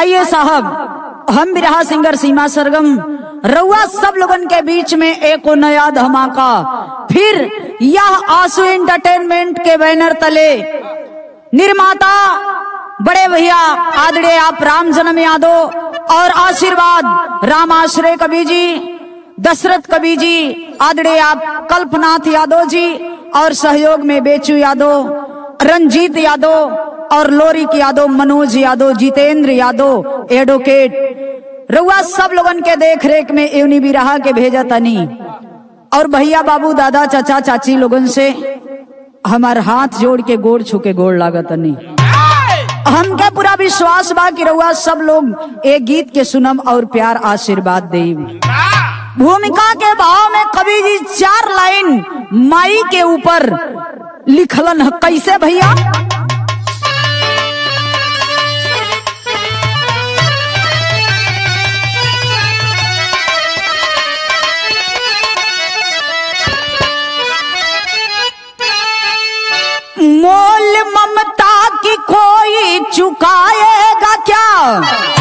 आइए साहब, हम बिरहा सिंगर सीमा सरगम रउआ सब लोगन के बीच में एक नया धमाका फिर यह आंसू एंटरटेनमेंट के बैनर तले निर्माता बड़े भैया आदरणीय आप राम जन्म यादव और आशीर्वाद राम आश्रय कवि जी, दशरथ कवि जी, आदरणीय आप कल्पनाथ यादव जी और सहयोग में बेचू यादव, रंजीत यादव और लोरिक यादव, मनोज यादव, जितेंद्र यादव, एडवोकेट रउआ सब लोगन के देख रेख में एवनी बिरहा के भेजा तनी और भैया बाबू दादा चाचा चाची लोगन से हमार हाथ जोड़ के गोड़ छू के गोड़ लागत तनी। हमके पूरा विश्वास बा कि रउआ सब लोग एक गीत के सुनम और प्यार आशीर्वाद देम। भूमिका के भाव में कवि जी 4 लाइन माई के ऊपर लिखलन है। कैसे भैया? मोल ममता की कोई चुकाएगा क्या?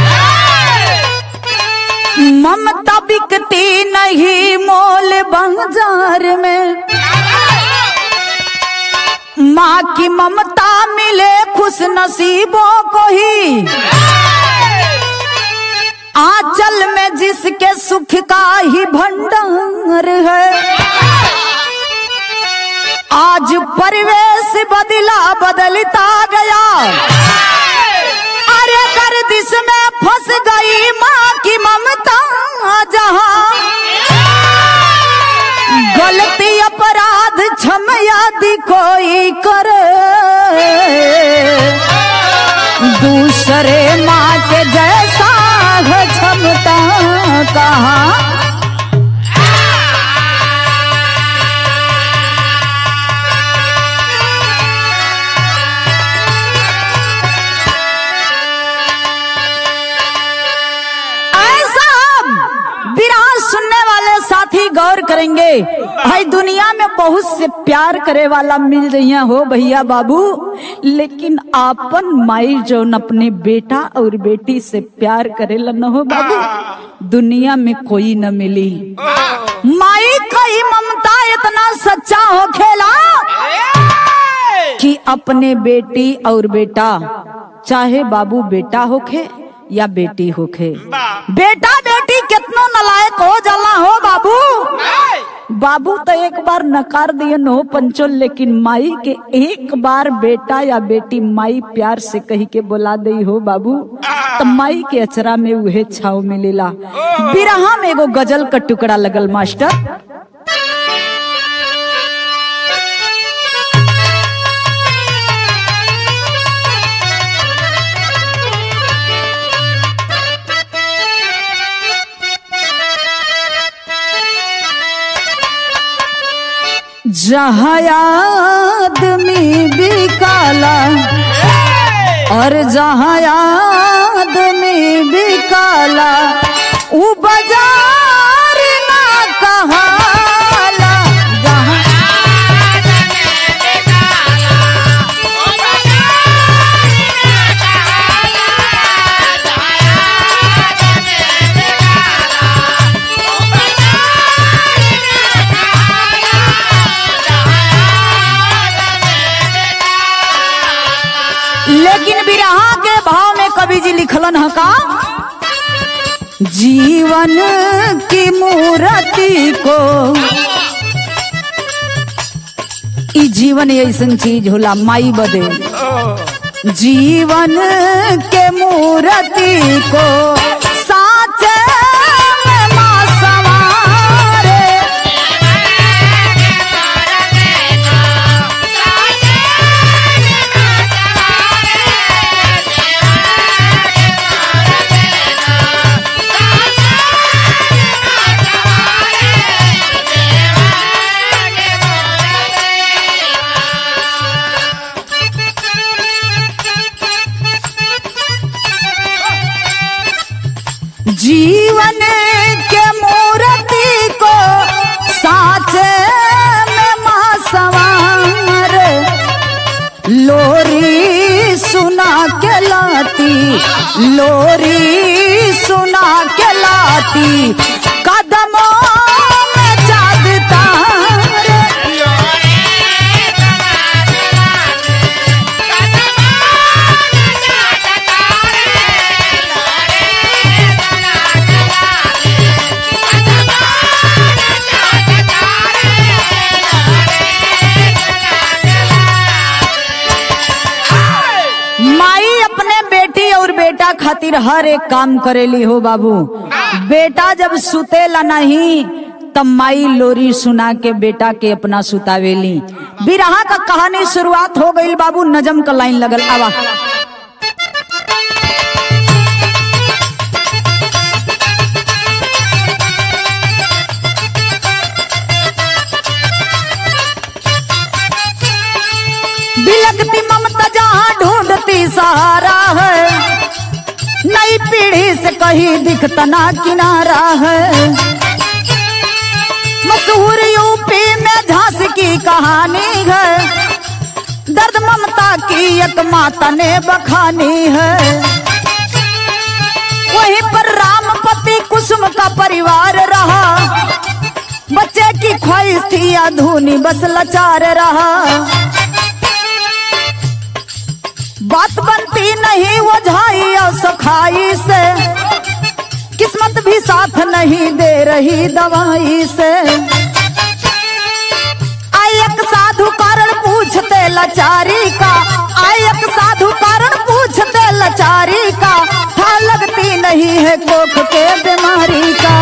ममता बिकती नहीं मोल बाजार में। माँ की ममता मिले खुश नसीबों को ही, आंचल में जिसके सुख का ही भंडार है। आज परिवेश बदलता गया, अरे गर्दिश में फंस गई माँ की ममता जहाँ। गलती अपराध क्षम यदि कोई करे, दूसरे माँ के जैसा क्षमता कहाँ। सुनने वाले साथी गौर करेंगे, भाई दुनिया में बहुत से प्यार करे वाला मिल रही हो भैया बाबू, लेकिन आपन माई जो अपने बेटा और बेटी से प्यार करेला न हो बाबू, दुनिया में कोई न मिली। माई का ही ममता इतना सच्चा हो खेला कि अपने बेटी और बेटा, चाहे बाबू बेटा होखे या बेटी होखे, बेटा बेटी कितना नलायक हो जाला हो बाबू। बाबू तो एक बार नकार दिए न हो पंचो, लेकिन माई के एक बार बेटा या बेटी माई प्यार से कही के बुला दई हो बाबू, तो माई के अचरा में उहे छाव मिलेला। बिरहा में एगो गजल का टुकड़ा लगल मास्टर। जहाँ आदमी भी काला और जहाँ आदमी भी काला, वो बाजार ना कहाला। जहाँ लेकिन बिरहा के भाव में कवि जी लिखलन है का, जीवन की मूर्ति को, ई जीवन ऐसन चीज होला माई बदे, जीवन के मूर्ति को साचे में माँ सवारे। जीवन लोरी सुना के लाती कदमों में चाँद तारे। माई अपने बेटी और बेटा खातिर हर एक काम करेली हो बाबू। बेटा जब सुतेला नहीं तब माई लोरी सुना के बेटा के अपना सुतावेली। बिरहा का कहानी शुरुआत हो गई बाबू। नजम का लाइन लगल आवा। बिलखती ममता जहाँ ढूंढती सहारा है, नई पीढ़ी से कहीं दिखता ना किनारा है। मशहूर यूपी में झांसी की कहानी है, दर्द ममता की एक माता ने बखानी है। वहीं पर रामपति कुसुम का परिवार रहा, बच्चे की ख्वाहिश थी अधूनी बस लाचार रहा। बात बनती नहीं वो झाई और सखाई से, किस्मत भी साथ नहीं दे रही दवाई से। आई एक साधु कारण पूछते लाचारी का, आई एक साधु कारण पूछते लाचारी का, था लगती नहीं है कोख के बीमारी का।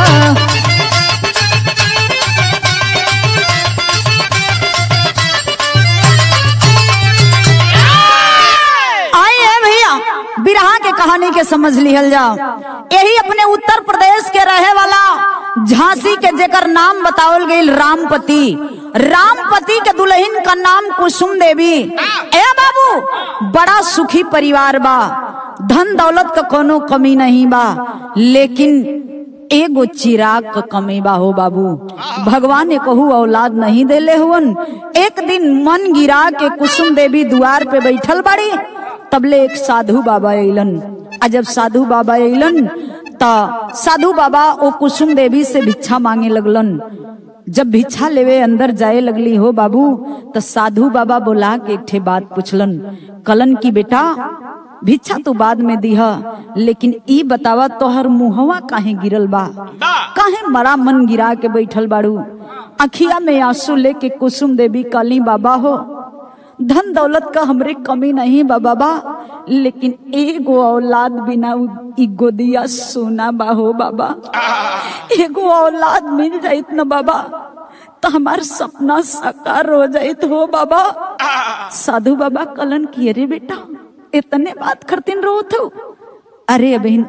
बिरहा के कहानी के समझ लिहल जाओ। यही अपने उत्तर प्रदेश के रहे वाला झांसी के जेकर नाम बतावल गई रामपति। रामपति के दुल्हन का नाम कुसुम देवी। ए बाबू बड़ा सुखी परिवार बा, धन दौलत का कोनो कमी नहीं बा, लेकिन एगो चिराग का कमी बा हो बाबू। भगवान ने कहू औलाद नहीं देले हुवन। एक दिन मन गिरा के कुसुम देवी द्वार पे बैठल बड़ी, तबले एक साधु बाबा अइलन। जब साधु बाबा अइलन त साधु बाबा ओ कुसुम देवी से भिक्षा मांगे लगलन। जब भिक्षा लेवे अंदर जाए लगली हो बाबू, तो साधु बाबा बोला के एक ठे बात पूछलन। कलन की बेटा भिक्षा तो बाद में दीहा, लेकिन ई बतावा तोहर मुहवा काहे गिरल बा, काहे मरा मन गिरा के बैठल बाड़ू। अखिया में आंसू लेके कुसुम देवी काली बाबा हो, धन दौलत का हमरे कमी नहीं बा बाबा, लेकिन एगो औलाद बिना ई गोदिया सोना बा हो बाबा। एगो औलाद मिल जाइत न बाबा तो हमार सपना साकार हो जाइत हो बाबा। साधु बाबा कलन की अरे बेटा इतने बात करतीन रोत हो। अरे अभिन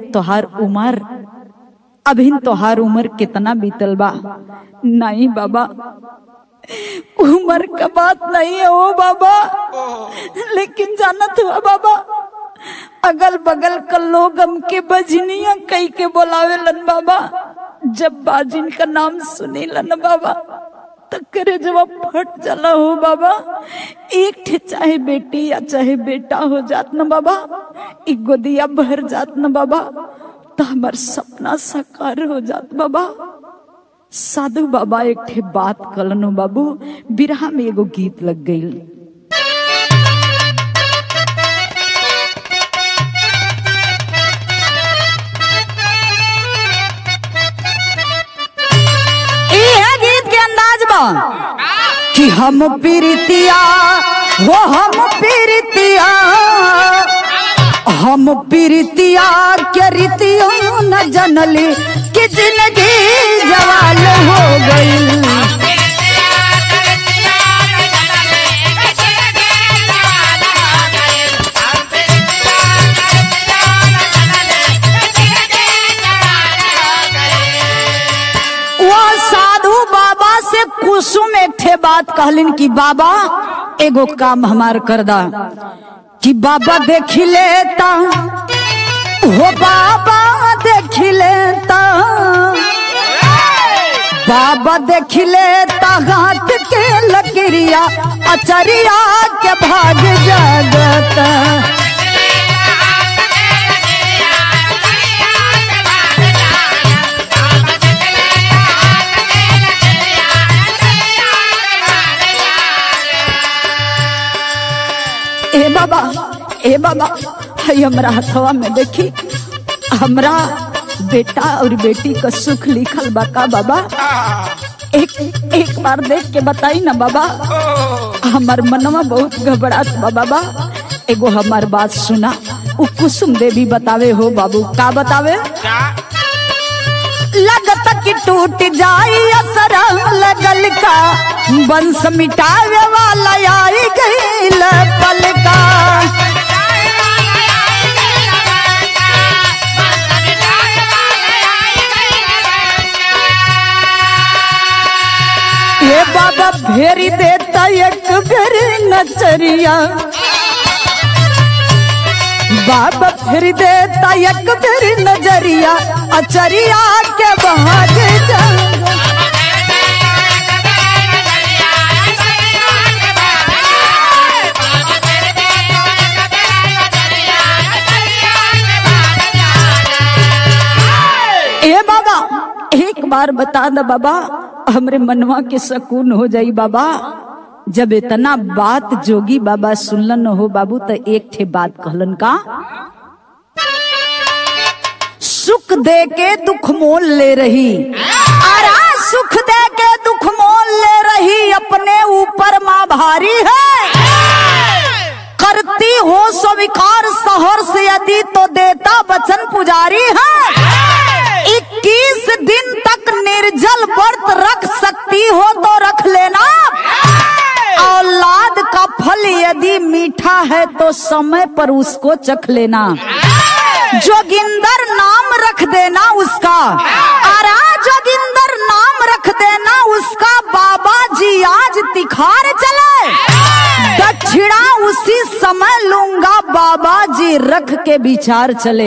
तोहार उम्र कितना बीतल बा। नहीं बाबा उम्र का बात नहीं है ओ बाबा, लेकिन जानत हुआ बाबा अगल बगल का लोग हमके बजनिया कई के बोलावे लन बाबा। जब बाजिन का नाम सुनी लन बाबा तकरे जब फट जाला हो बाबा। एक ठे चाहे बेटी या चाहे बेटा हो जात न बाबा, एक गोदिया भर जात न बाबा, तो हमार सपना साकार हो जात बाबा। साधु बाबा एक ठे बात कलनो बाबू। बिरहा में एगो गीत लग गई। ये गीत के अंदाज बा कि हम पीरितिया हो, हम पीरितिया, हम पीरितिया के रीतियों न जनली कि जिंदगी जवाल हो गई। वो साधु बाबा से कुसुम एक ठे बात कहलिन कि बाबा एगो काम हमार कर दा। कि बाबा देख लेता हो, बाबा देख लेता, बाबा देख लेता हाथ के लकड़िया अचरिया के भाग जागता। बाबा, ए बाबा, हमरा हथवा में देखी हमरा बेटा और बेटी का सुख लिखल बा का बाबा? एक बार देख के बताई ना बाबा, हमार मनवा बहुत घबरात बा बाबा। एगो हमार बात सुना। उ कुसुम देवी बतावे हो बाबू, का बतावे? लगत कि टूट जाई असर लगल का, वंश मिटावे वाला आई गईल पल का। हे बाबा भेरी देता एक बेर नजरिया, बाबा फिर देता एक बेर नजरिया, अचरिया के भाग जा। ए बाबा एक बार बता द बाबा, हमरे मनवा के सुकून हो जाई बाबा। जब इतना बात जोगी बाबा सुनलन हो बाबू, तो एक ठे बात कहलन का, सुख दे के दुख मोल ले रही, अरे सुख दे के दुख मोल ले रही, अपने ऊपर माँ भारी है। करती हो स्वीकार सहर से यदि, तो देता वचन पुजारी है। 21 दिन तक निर्जल व्रत रख सकती हो तो रख लेना। औलाद का फल यदि मीठा है तो समय पर उसको चख लेना। जोगिंदर नाम रख देना उसका, अरे जोगिंदर नाम रख देना उसका, बाबा जी आज तिखार चले। दक्षिणा उसी समय लूंगा, बाबा जी रख के विचार चले।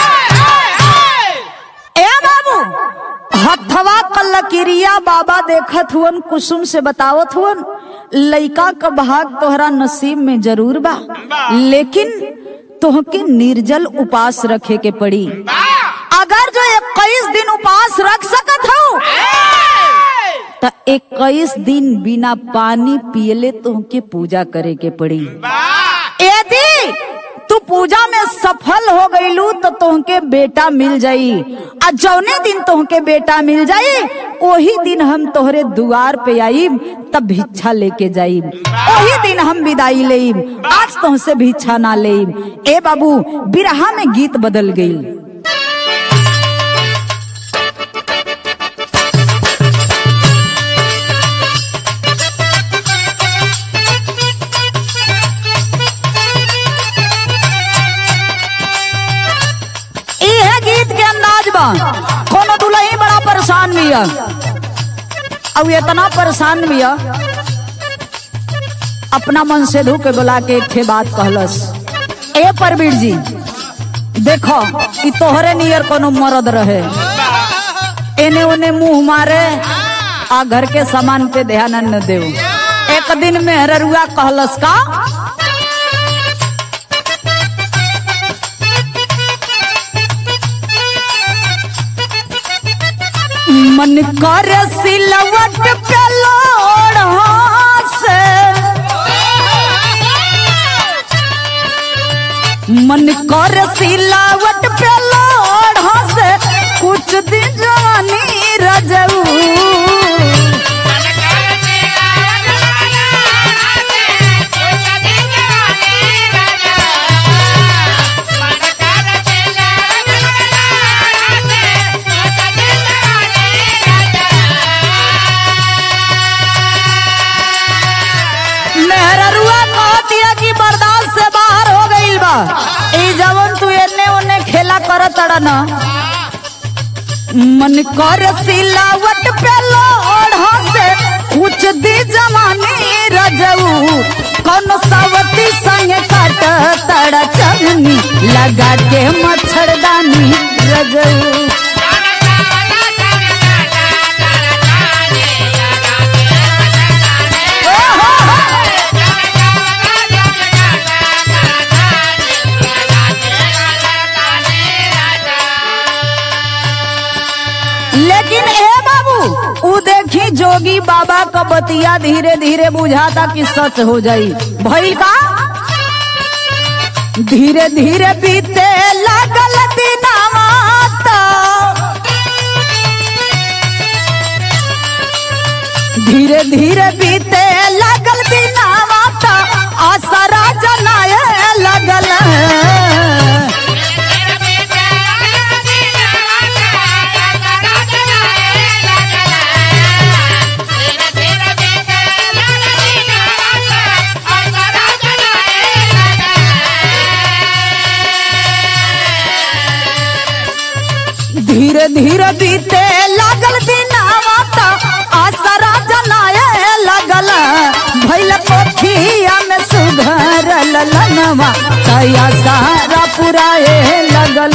ए बाबू हथवा का लकीरिया बाबा देखत हुवन, कुसुम से बतावत हुवन, लइका का भाग तोहरा नसीब में जरूर बा, लेकिन तोहके निर्जल उपास रखे के पड़ी। अगर जो 21 दिन उपास रख सकत हो तो 21 दिन बिना पानी पियले तोहके पूजा करे के पड़ी। यदि तू पूजा में सफल हो गईलू तो तोहके बेटा मिल जाई, और जौने दिन तोहके बेटा मिल जाई वही दिन हम तोहरे दुआर पे आईब, तब भिक्षा लेके जाईब, वही दिन हम विदाई लेब। आज तुमसे भिक्षा ना लेब। ए बाबू बिरहा में गीत बदल गई। कोनो दुल्ही बड़ा परेशान भी है, अब इतना परेशान भी है, अपना मन से धो के बुला के एक बात कहलस, ए परवीर जी देखो ई तोहरे नियर कोनो मर्द रहे, एने ओने मुंह मारे आ घर के सामान पे ध्यान न दे। एक दिन मेहरुआ कहलस का, मन कर सिलवट पे लोढ़ा से, मन कर सिलवट पे लोढ़ा से, कुछ दिन जवानी रजऊ। न मन कर सिलावट पे लोढ़ा से, कुछ दी जवानी रजऊ। कौन सावती संग काट तड़ा चलनी, लगा के मच्छरदानी रजऊ। लेकिन ए बाबू उ देखी जोगी बाबा का बतिया धीरे धीरे बुझाता कि सच हो जाई। भइल का धीरे धीरे बीते लागल दिनवा तो धीरे धीरे बीते लागल दिनवा तो आसरा जनाए लगल। धीरे धीरे बीते लागल दिनवा तो आसरा जनाए लगल। भइल पोखिया में सुधरल लनवा तया सारा पुराए लगल।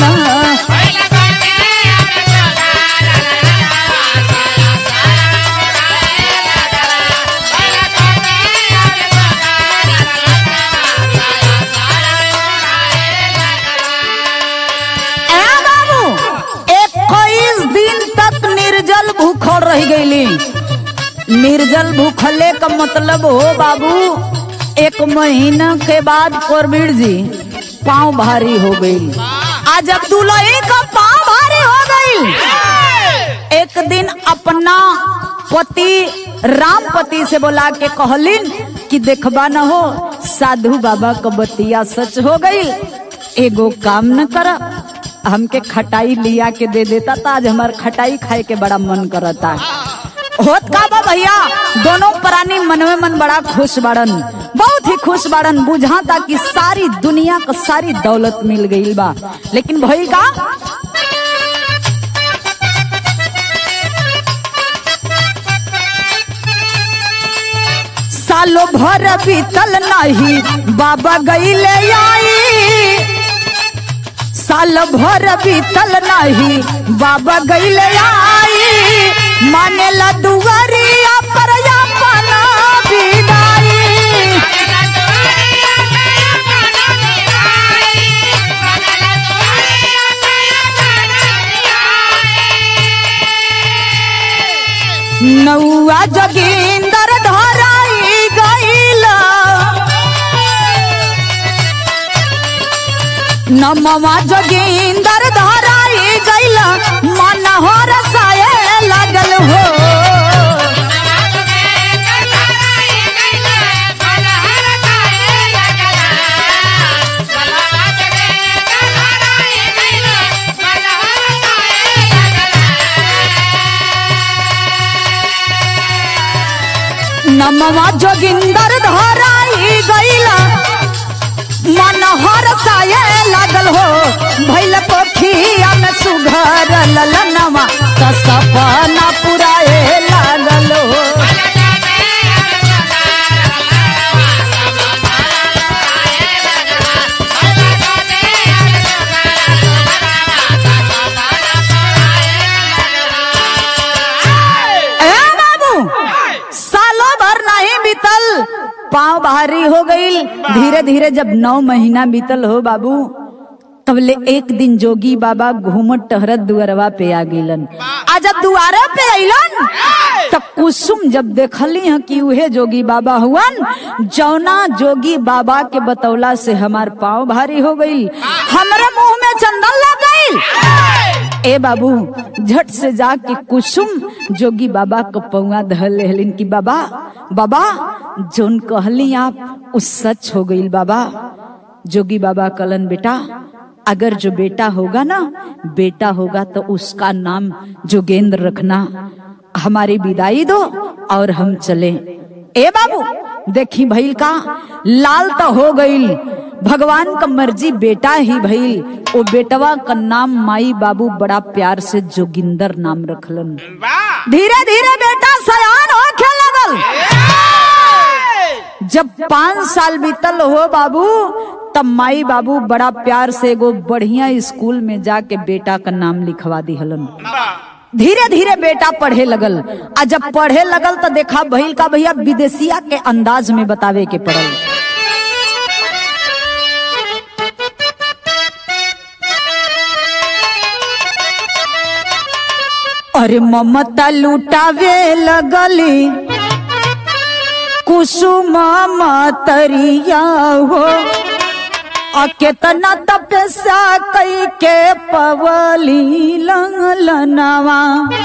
भूखल रह गईली। निर्जल भूखले का मतलब हो बाबू, एक महीना के बाद कोरबीर जी पाँव भारी हो गई। आज अब दुल्हे का पाँव भारी हो गई। एक दिन अपना पति रामपति से बोला के कहलिन कि देखबा न हो साधु बाबा का बतिया सच हो गई, एगो काम न कर, हमके खटाई लिया के दे देता था, आज हमार खटाई खाए के बड़ा मन करता है। होत का बा भैया, दोनों प्राणी मन में मन बड़ा खुश बाड़न, बहुत ही खुश बाड़न। बुझाता कि सारी दुनिया को सारी दौलत मिल गई बा, लेकिन भई का सालों भर बीतल नहीं बाबा गईले आई। साल भर बीतल नहीं बाबा गईले आई। मानेला दुआरिया पर अपना विदाई। नौआ जोगिंदर धराई गईला। नमवा जोगिंदर धराई गईला। मन हो रसाए लगल हो। नमवा जोगिंदर धराई गईला। मन हरसाए लागल हो। भइल पोखिया में सुघरल लनवा त सपना पुराए लागल हो। पाँव भारी हो गई। धीरे धीरे जब 9 महीना बीतल हो बाबू, तबले एक दिन जोगी बाबा घूमत टहरत दुआरवा पे आ गईलन। आ जब दुआरा पे अइलन तो कुसुम जब देखली है कि उहे जोगी बाबा हुवन, जौना जोगी बाबा के बतौला से हमार पाँव भारी हो गई, हमारे मुंह में चंदन लग गई। ए बाबू झट से जाके कुसुम जोगी बाबा को पौआ धल लेहलिन कि बाबा बाबा जोन कहली आप उस सच हो गई बाबा। जोगी बाबा कलन बेटा अगर जो बेटा होगा ना, बेटा होगा तो उसका नाम जोगेंद्र रखना। हमारी विदाई दो और हम चले। ए बाबू देखी भइल का लाल तो हो गई, भगवान का मर्जी बेटा ही भइल। वो बेटवा का नाम माई बाबू बड़ा प्यार से जोगिंदर नाम रखलन। धीरे धीरे बेटा सयान होखे लगल। जब 5 साल बीतल हो बाबू, तब माई बाबू बड़ा प्यार से एगो बढ़िया स्कूल में जाके बेटा का नाम लिखवा दिहलन। धीरे धीरे बेटा पढ़े लगल। आ जब पढ़े लगल तो देखा भइल का भैया विदेशिया के अंदाज में बतावे के पड़ल। अरे ममता लुटावे लगली कुसुम मतरिया हो। आ केतना तपस्या कई के पवली लंगलनवा,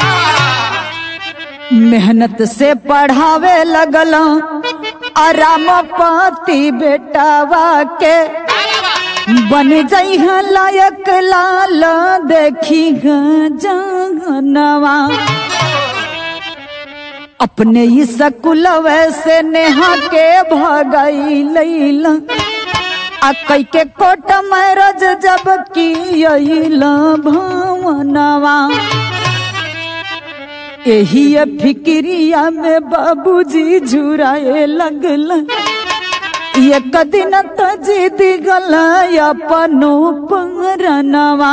मेहनत से पढ़ावे लगल रामपति बेटावा के, बन जइह लायक लाल देखी जगनवा। अपने ही सकुलवे से नेहा के भगाई लैला, आ कई के कोट मैरज जब कियला भवनवा। यही फिक्रिया में बाबूजी झुराए लगल, एक दिन तो जीत गल अपनो परनवा।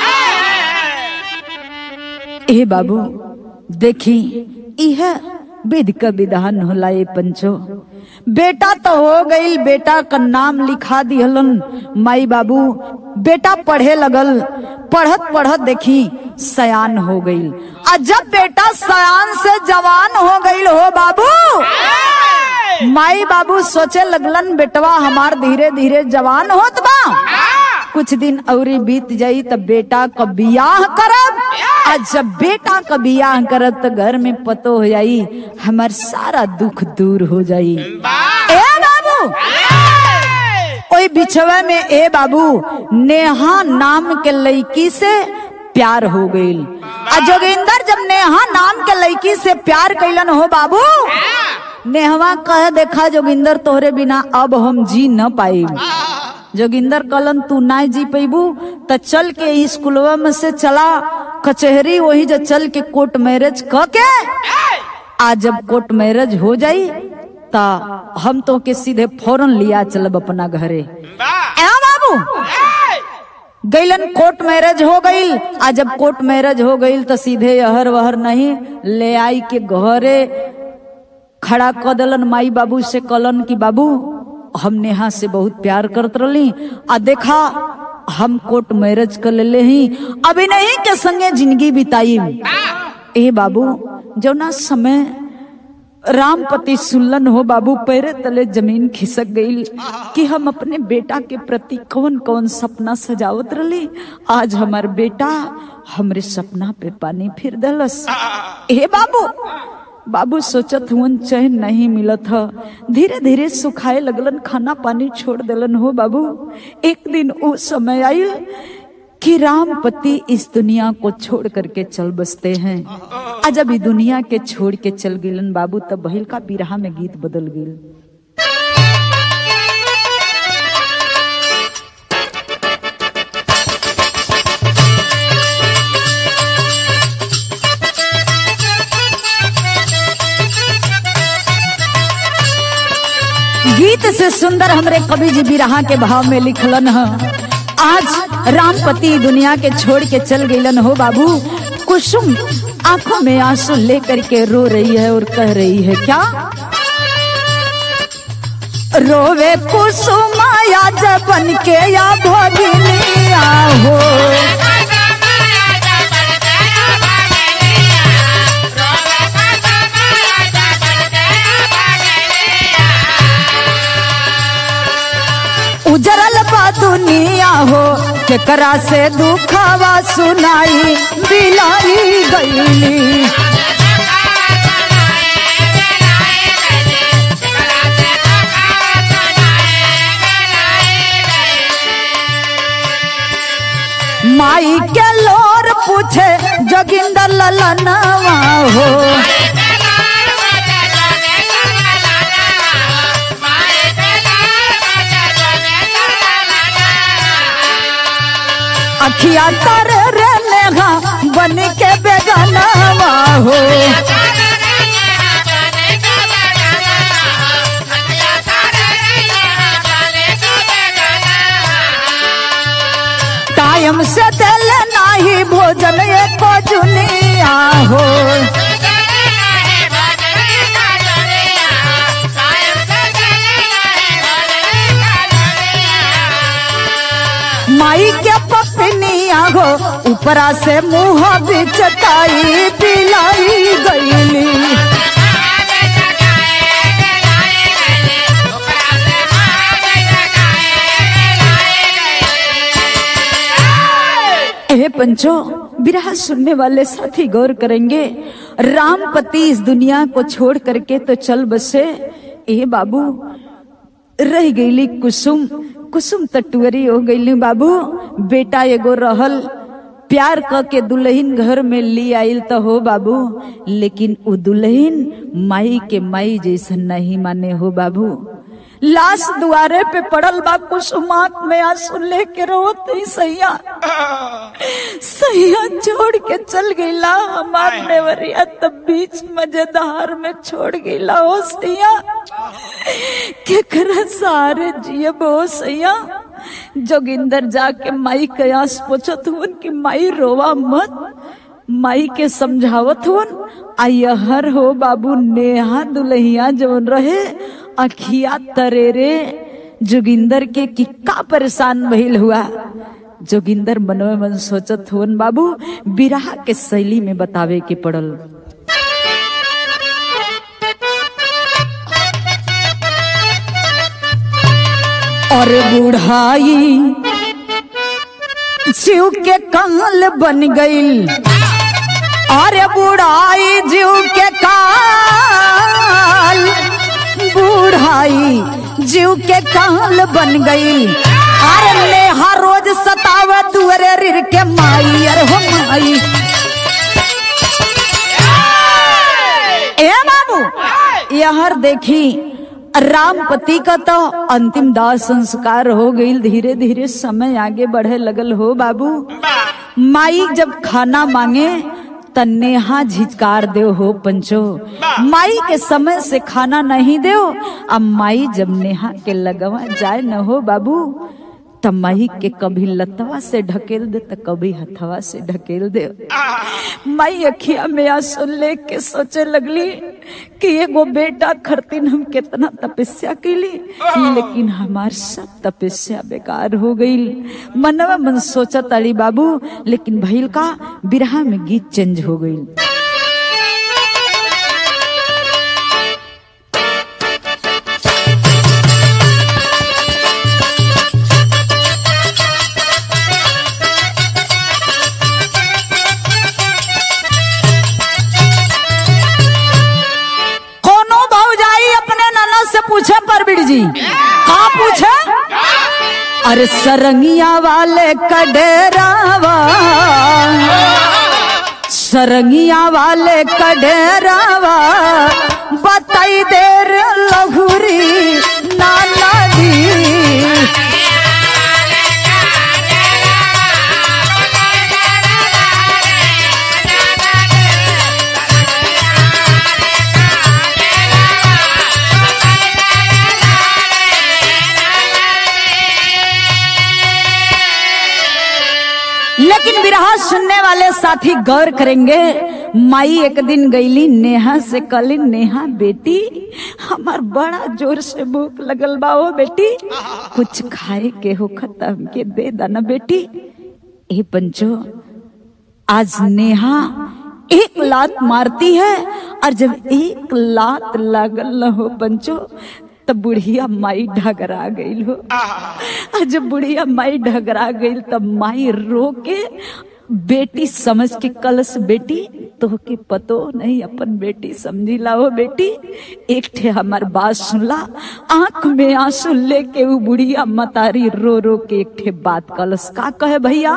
ए बाबू देखी यह विधि का विधान होला। ये पंचो बेटा तो हो गई, बेटा का नाम लिखा दिहलन माई बाबू। बेटा पढ़े लगल, पढ़त पढ़त देखी सयान हो गई। और जब बेटा सयान से जवान हो गई हो बाबू, माई बाबू सोचे लगलन बेटवा हमार धीरे धीरे जवान होत बा, कुछ दिन औरी बीत जाई तब बेटा का बियाह करब। आज जब बेटा का बियाह करब तो घर में पतो हो जाई, हमार सारा दुख दूर हो जाई। ए बाबू ओई बिछवे में ए बाबू नेहा नाम के लड़की से प्यार हो गई। जोगिंदर जब नेहा नाम के लड़की से प्यार कैलन हो बाबू, नेहवा कह देखा जोगिंदर तोहरे बिना अब हम जी न पाई। जोगिंदर कहलन तू ना जी पैबू तो चल के स्कूलवा में से चला कचहरी, वही जो चल के कोर्ट मैरिज क के आज जब कोर्ट मैरिज हो जाई ता हम तो के सीधे फौरन लिया चलब अपना घरे। ए बाबू गईलन कोर्ट मैरिज हो गई। आज जब कोर्ट मैरिज हो गई तो सीधे यहर वहर नहीं ले आई के घरे खड़ा क दिलन। माई बाबू से कहलन कि बाबू हम नेहा से बहुत प्यार करत रही, आ देखा हम कोर्ट मैरिज कर ले ही, अभी नहीं के संगे जिंदगी बिताई। ए बाबू जौना समय रामपति सुल्लन हो बाबू, पैरे तले जमीन खिसक गई कि हम अपने बेटा के प्रति कौन कौन सपना सजावत रही, आज हमार बेटा हमरे सपना पे पानी फिर दलस। ए बाबू बाबू सोचत हुन चैन नहीं मिलत ह, धीरे धीरे सुखाए लगलन, खाना पानी छोड़ दिलन हो बाबू। एक दिन वो समय आयल कि रामपति इस दुनिया को छोड़ करके चल बसते हैं। आज अभी दुनिया के छोड़ के चल गिलन बाबू, तब बहिल का बिरहा में गीत बदल गिल। गीत से सुंदर हमरे कवि जी बिरहा के भाव में लिखलन है। आज रामपति दुनिया के छोड़ के चल गईलन हो बाबू। कुसुम आंखों में आंसू लेकर के रो रही है और कह रही है क्या, रोवे कुसुम या जबन के या भगिनिया हो, उजरल बा दुनिया हो, केकरा से दुखावा सुनाई बिलाई गईली। माई के लोर पूछे जोगिंदर ललनवा हो, अखिया तर रे नेहा बन के बेगानावा हो, टाइम से दिल नाही भोजन एको जुनिया हो, माई के पपनिया हो, ऊपरा से मुँह बिचताई पिलाई गईली। पंचो बिरहा सुनने वाले साथी गौर करेंगे, रामपति इस दुनिया को छोड़ करके तो चल बसे। ए बाबू रह गईली कुसुम, कुसुम तटुअरी हो गईली बाबू। बेटा एगो रहल, प्यार क के दुल्हन घर में ली आइल तो हो बाबू, लेकिन उ दुल्हन माई के माई जैसा नहीं माने हो बाबू। लाश दुआरे पे पड़ल बा, कुसुमात में आंसू लेके रोत ही सैया सैया छोड़ के चल गईला हमार नेवरिया, तब बीच मजेदार में छोड़ गईला हो सैया। केकरा सारे जियब हो सैया। जोगिंदर जाके माई के आस पूछत हुन कि माई रोवा मत, माई के समझावत हुन। आयहर हो बाबू नेहा दुल्हिया जवन रहे अखिया तरेरे जोगिंदर के कि का परेशान भइल हुआ। जोगिंदर मनवे मन सोचत हुन बाबू, बिरहा के शैली में बतावे के पड़ल। और बुढ़ाई जीव के कंगल बन गईल, अरे बुढ़ाई जीव के काल, बुढ़ाई जीव के काल बन गईल। अरे नेहा रोज सतावे दुअरे रिर के माई, अरे हो माई। ए बाबू यहर देखी रामपति का तो अंतिम दाह संस्कार हो गई। धीरे धीरे समय आगे बढ़े लगल हो बाबू। माई जब खाना मांगे त नेहा झिझकार दे हो पंचो। माई के समय से खाना नहीं दे। अब माई जब नेहा के लगवा जाए न हो बाबू, तब माई के कभी लतवा से ढकेल दे तो कभी हथवा से ढकेल दे। माई अखिया में आंसू लेके सोचे लगली कि एगो बेटा खरतीन हम कितना तपस्या कैली, लेकिन हमार सब तपस्या बेकार हो गई। मनवा मन सोचा ताली बाबू, लेकिन भइल का बिरहा में गीत चेंज हो गई। पूछे परबिड़ जी का पूछे, अरे सरंगिया वाले कडेरावा, सरंगिया वाले कडेरावा बताई देर लघुरी नाना दी। लेकिन बिरहा सुनने वाले साथी गौर करेंगे, माई एक दिन गईली नेहा से कहली, नेहा बेटी हमार बड़ा जोर से भूख लगल बा हो बेटी, कुछ खाए के हो खत्म के दे दाना बेटी। ए पंचो आज नेहा एक लात मारती है, और जब एक लात लागल न हो पंचो तब बुढ़िया माई ढगरा गई हो। जब बुढ़िया माई ढगरा गई तब माई रो के बेटी समझ के कलश, बेटी तो के पतो नहीं अपन बेटी समझी ला हो बेटी, एक ठे हमार बात सुनला। आंख में आंसू लेके वो बुढ़िया मतारी रो रो के एक ठे बात कलश। का कहे भैया,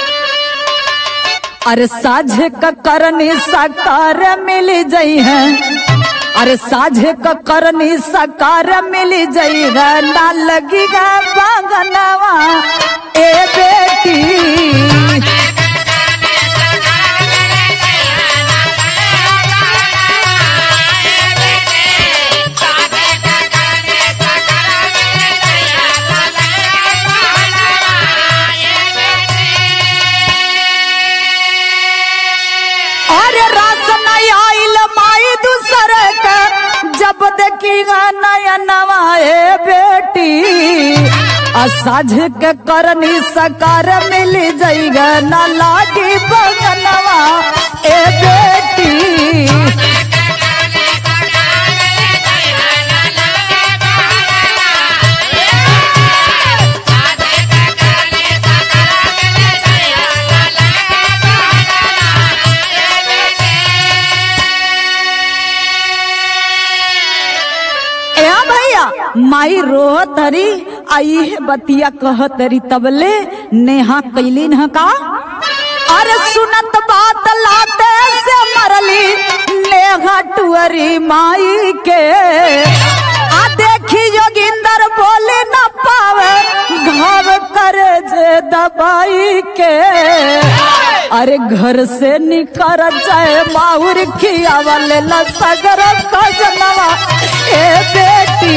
अरे साझे का करनी साकार मिल जाई है, अरे साझे का करनी साकार मिल जाएगा, ना लगेगा बागनवा ए बेटी। अरे रास नहीं आइल माई दूसरे का, जब देखिएगा नया नवाए बेटी, साझ के करनी सकार मिल जाएगा, ना लागी बगनवा ए बेटी। माई रोहत हरी आई है बतिया कहत हरी तबले नेहा कैली न का। अरे सुनत बात लाते से मरली नेहा टुअरी माई के। आ देखी जोगिंदर बोले न पावे घाव करे जे दबाई के। अरे घर से निकर जाए माहुर खियावले सगर खजनवा ए बेटी।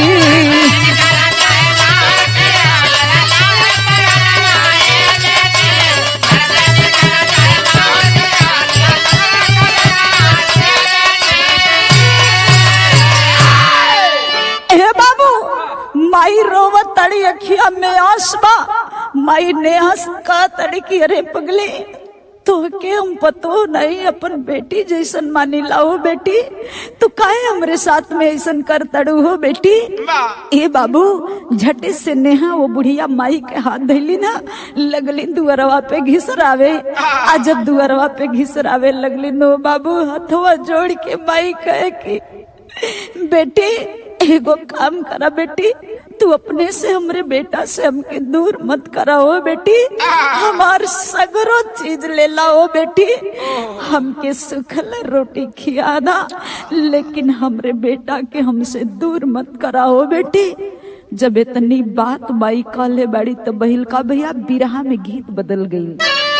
हे बाबू माई रोवत तड़ी अखिया में आसबा। माई ने हंस का तड़ी की अरे पगली तो के हम पतो नहीं अपन बेटी जैसन मानी लाओ बेटी। तू काहे हमरे साथ में ऐसन कर तड़ू हो बेटी। ए बाबू झटे से नेहा वो बुढ़िया माई के हाथ धैली ना लगली दुअरवा पे घिसरावे। आ जब दुअरवा पे घिसरावे लगली नो बाबू हथवा जोड़ के माई कहे कि बेटी एगो काम करा बेटी, तू अपने से हमरे बेटा से हमके दूर मत कराओ बेटी। हमार सगरो चीज ले लाओ बेटी। हमके सुखल रोटी खियादा लेकिन हमरे बेटा के हमसे दूर मत कराओ बेटी। जब इतनी बात बाई काले बाड़ी तो बहिल का भैया बिरहा में गीत बदल गई।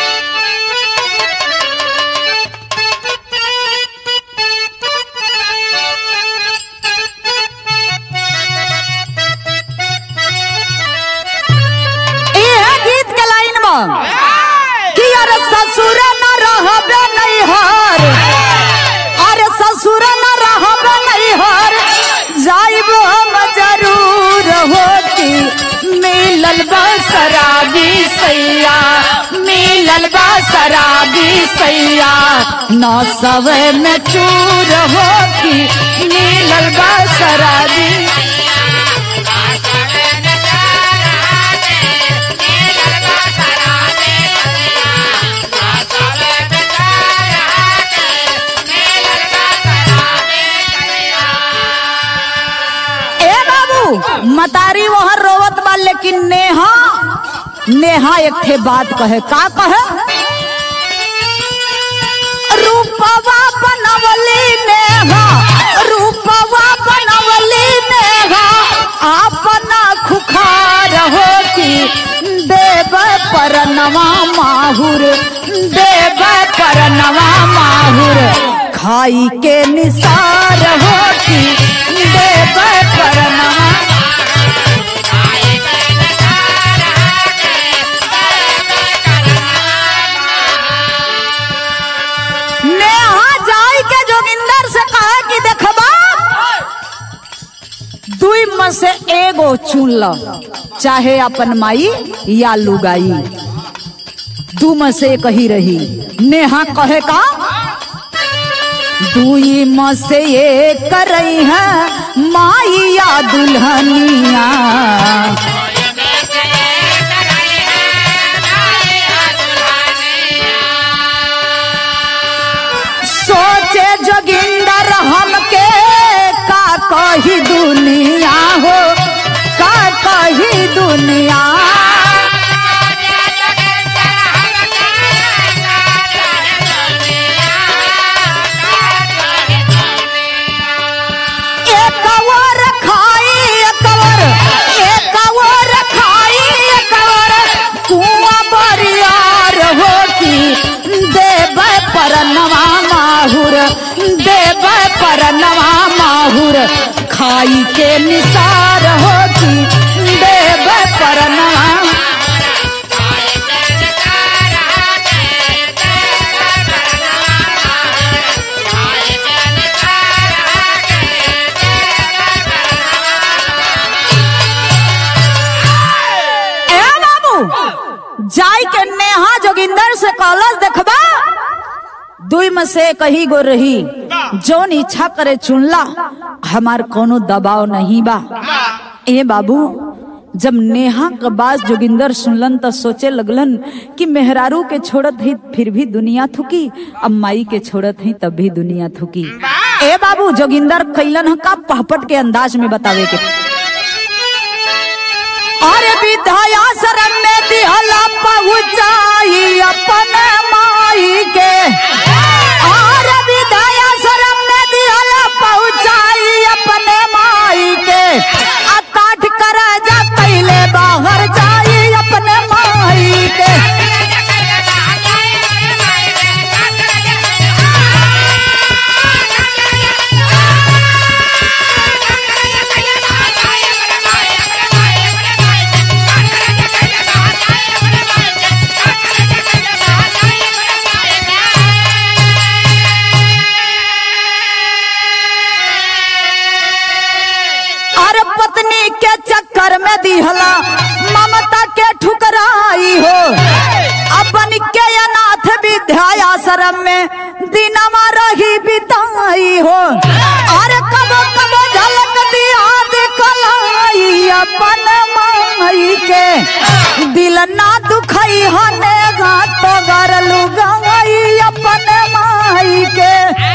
कि अरे ससुर न रहबे नैहर, अरे ससुर न रहबे नैहर जाइब हम जरूर होती। मिलल बा शराबी सैया, मिलल बा शराबी सैया, नौ सवे में चूर होती। मिलल बा शराबी मतारी वहां रोवत बा। लेकिन नेहा एक थे बात कहे का कहे। रूपवा बनवली नेहा, रूपवा बनवली नेहा, अपना खुखार होती। देव परनवा माहुर, देव परनवा माहुर, खाई के निसार होती। देव परनवा में से एगो चुन लो, चाहे अपन माई या लुगाई, दू में से कही रही। नेहा कहे का दुई में से एक करई है माई या दुल्हनिया। सोचे जोगिंदर हमके का कही दुनिया हो, का कही दुनिया। एक और खाई एक और, एक और खाई एक और, कुआं बरियार होती। देव परनवा माहुर, देव परनवा माहुर, खाई के निसार होती। देव परनवा जाई के नेहा जोगिंदर से कॉलेज देखबा, दुई में से कही गो रही, जोन इच्छा करे चुनला, हमार कोनो दबाव नहीं बा। ए बाबू जब नेहा के बात जोगिंदर सुनलन तो सोचे लगलन कि मेहरारू के छोड़त ही फिर भी दुनिया थुकी, अब माई के छोड़त ही तब भी दुनिया थुकी। ए बाबू जोगिंदर कैलन का पहपट के अंदाज में बतावे के अरे विद्याश्रम में दिहला पहुँचाई अपन माई के, अरे विद्याश्रम में दिहला पहुँचाई अपन माई के, काट कर जा पहले बाहर जाई अपन माई के। पत्नी के चक्कर में दिहला ममता के ठुकराई हो, अपन के अनाथ विद्याश्रम में दिनमा रही बिताई हो, और कबो कबो झलक दिया दिखलाई अपन माई के, दिल ना दुखई हने तो गरलू गई अपन माई के।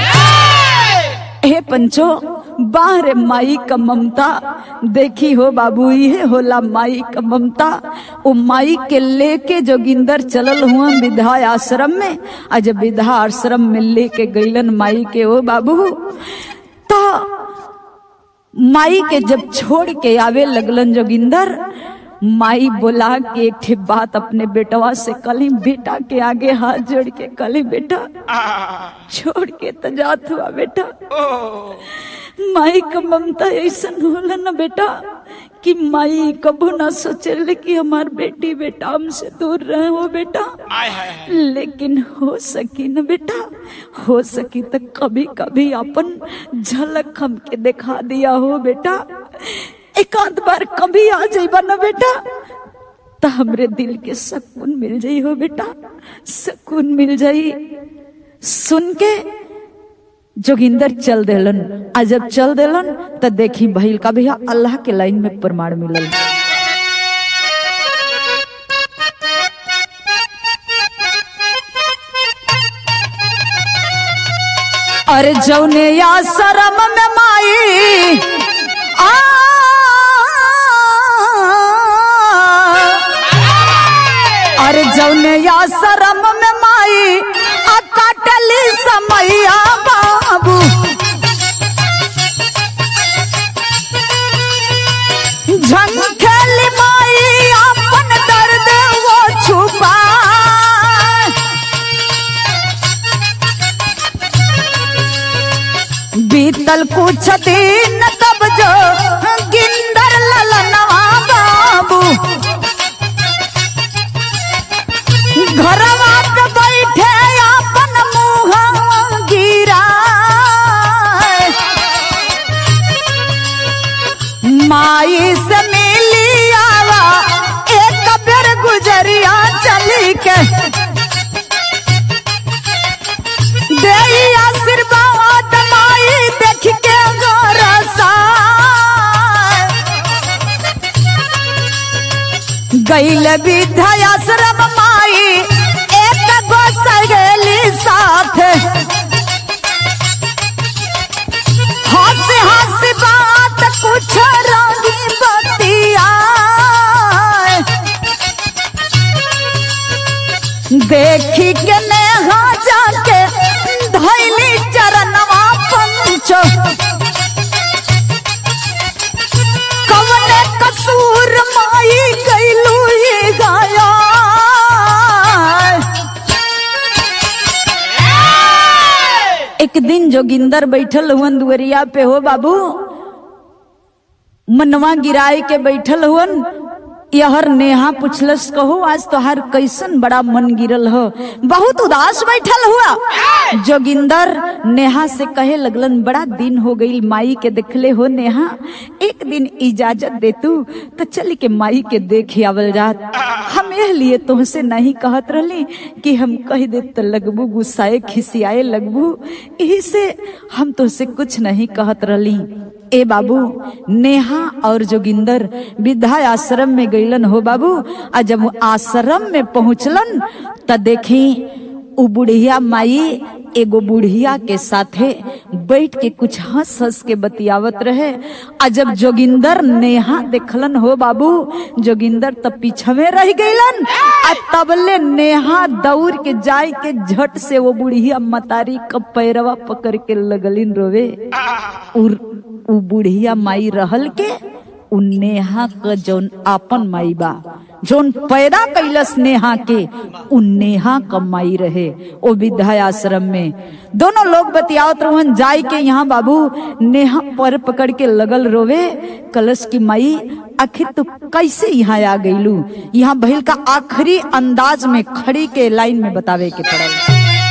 हे पंचो बाहर माई का ममता देखी हो बाबू, ये होला माई का ममता। वो माई के लेके जोगिंदर चलल हुआ विद्याश्रम में, और जब विद्याश्रम में लेके गईलन माई के ओ बाबू, तो माई के जब छोड़ के आवे लगलन जोगिंदर, माई बोला कि एक ठे बात अपने बेटवा से कली, बेटा के आगे हाथ जोड़ के कली, बेटा छोड़ के तो जात हुआ बेटा। माई का ममता ऐसा होला ना बेटा कि माई कबो ना सोचे कि हमार बेटी बेटा हमसे दूर रहे हो बेटा, लेकिन हो सकी ना बेटा, हो सकी तो कभी कभी अपन झलक हमके दिखा दिया हो बेटा, एक आध बार कभी आ जाइबा ना बेटा, तो हमरे दिल के सुकून मिल जाई हो बेटा, सुकून मिल जाई। सुन के जोगिंदर चल देलन, आ जब चल देलन तो देखी भइल का भैया अल्लाह के लाइन में प्रमाण मिलल। अरे जौने आश्रम में माई अरे जौने आश्रम में माई काटली समैया बाबू, झंखेली माई अपन दर्द वो छुपा, बीतल कुछ दिन तब जो गिंदर ललनवा बाबू, घरवा पे बैठे अपन मुँह गिरा, माई से मिली आवा एक बेर गुजरिया चली के, दे आशीर्वाद माई देख के गोरसा, गईल विद्याश्रम माई एक गो सहेली साथ, हंस हंस बात कुछ रंगी बतिया, देखी के नेहा जाके धैली चरणवा पंचो, कवने कसूर माई गईलू ये गाया। एक दिन जोगिंदर बैठल हुन दुवरिया पे हो बाबू, मनवा गिराए के बैठल हुन, यहर नेहा पुछलस कहो आज तोहार कैसन बड़ा मन गिरल हो, बहुत उदास बैठल हुआ। जोगिंदर नेहा से कहे लगलन बड़ा दिन हो गई माई के देखले हो नेहा, एक दिन इजाजत दे तू तो चल के माई के देख आवल जात। हम यह लिए तुमसे नहीं कहत रहली कि हम कह दे तो लगबू गुस्साए खिसियाए लगबू, यही से हम तुझसे कुछ नहीं कहत रहली। ए बाबू नेहा और जोगिंदर विद्याश्रम में गईलन हो बाबू, आ जब आश्रम में पहुंचलन त देखी उ बुढ़िया माई एगो बुढ़िया के साथे बैठ के कुछ हंस हंस के बतियावत रहे। आ जब जोगिंदर नेहा देखलन हो बाबू, जोगिंदर तब पीछे रह गईलन। आ तबले नेहा दौड़ के जाय के झट से वो बुढ़िया मतारी का पैरवा पकड़ के लगलिन रोवे। उ बुढ़िया माई रहल के उ नेहा का जौन आपन माई बा, जौन पैदा कैलस नेहा के, उ नेहा का माई रहे ओ विद्याश्रम में। दोनों लोग बतियावत रहन जाय के यहाँ बाबू नेहा पर पकड़ के लगल रोवे। कलश की माई आखिर तो कैसे यहाँ आ गईलू? यहाँ बहिल का आखिरी अंदाज में खड़ी के लाइन में बतावे के पड़ल।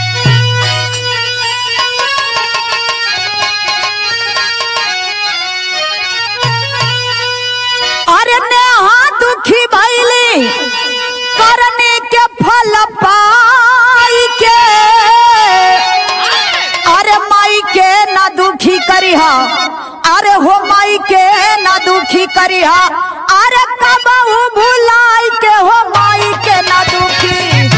अरे नेहा दुखी भइली करने के फल पाई के, अरे माई के ना दुखी करिहा, अरे हो माई के ना दुखी करिहा, अरे कबहू भुलाई के हो माई के ना दुखी।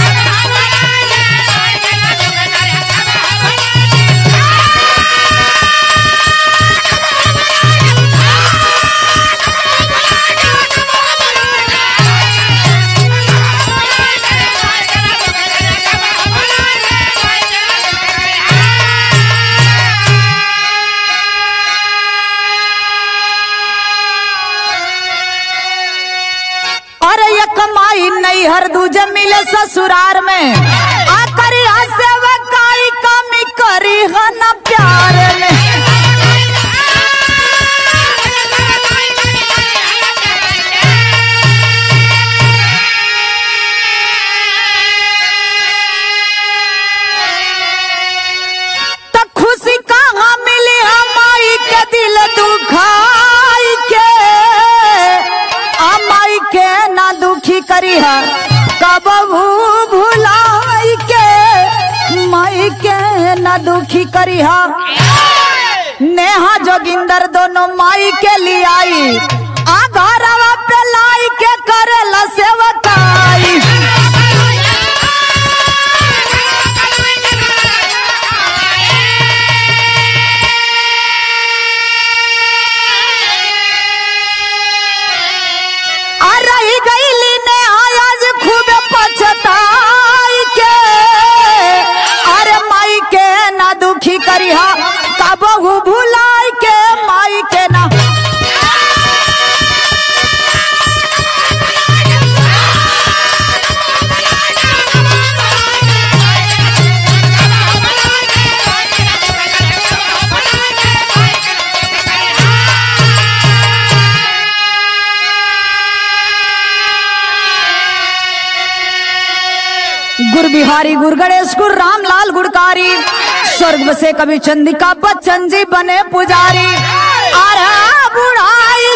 कमाई नहीं हर दूजे मिले ससुरार में, आकर से वकाई कमी करी है न प्यार में। तो खुशी कहाँ मिली हमारी के दिल दुखाई के, माई के ना दुखी करी है कबहू भुलाई के, माई के ना दुखी करी है। नेहा जोगिंदर दोनों माई के लिए आई, आ घरवा पे लाई के करेला सेवकाई। दुखी करिहा कबहू भुलाई के, माई के ना। गुर बिहारी गुर गणेश गुर रामलाल गुड़कारी, स्वर्ग से कवि चंदिका बच्चन जी बने पुजारी। अरे बुढ़ाई